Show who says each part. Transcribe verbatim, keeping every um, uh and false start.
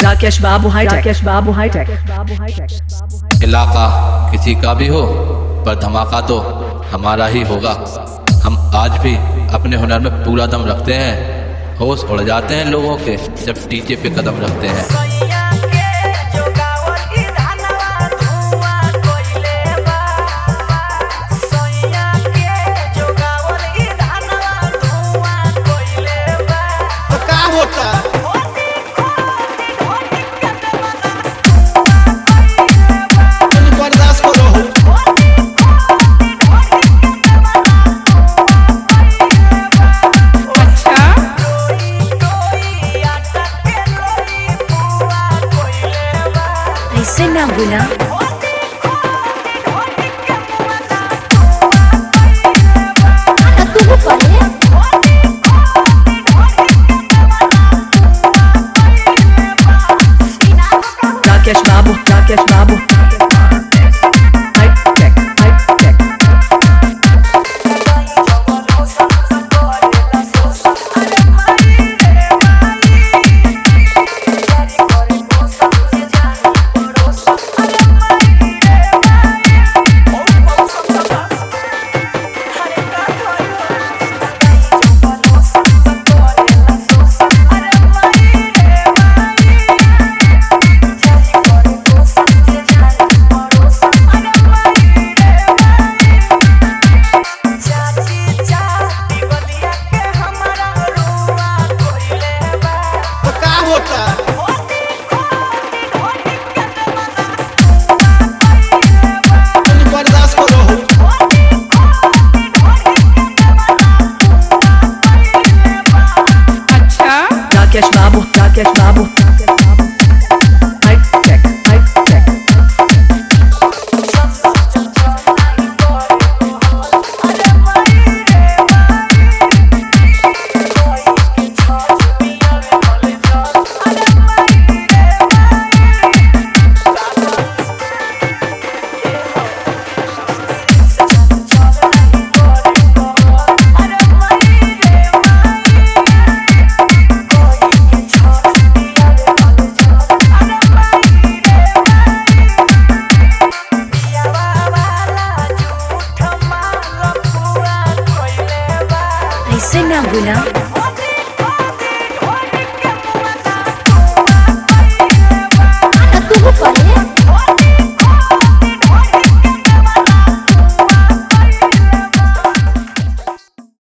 Speaker 1: राकेश बाबू हाईटेक राकेश बाबू हाईटेक
Speaker 2: इलाका किसी का भी हो पर धमाका तो हमारा ही होगा। हम आज भी अपने हुनर में पूरा दम रखते हैं। होश उड़ जाते हैं लोगों के जब डीजे पे कदम रखते हैं।
Speaker 1: ऐसे ना बोला राकेश बाबू राकेश बाबू हाईटेक हाईटेक राकेश बाबू राकेश बाबू हाईटेक हाईटेक ऐसे ना बोला।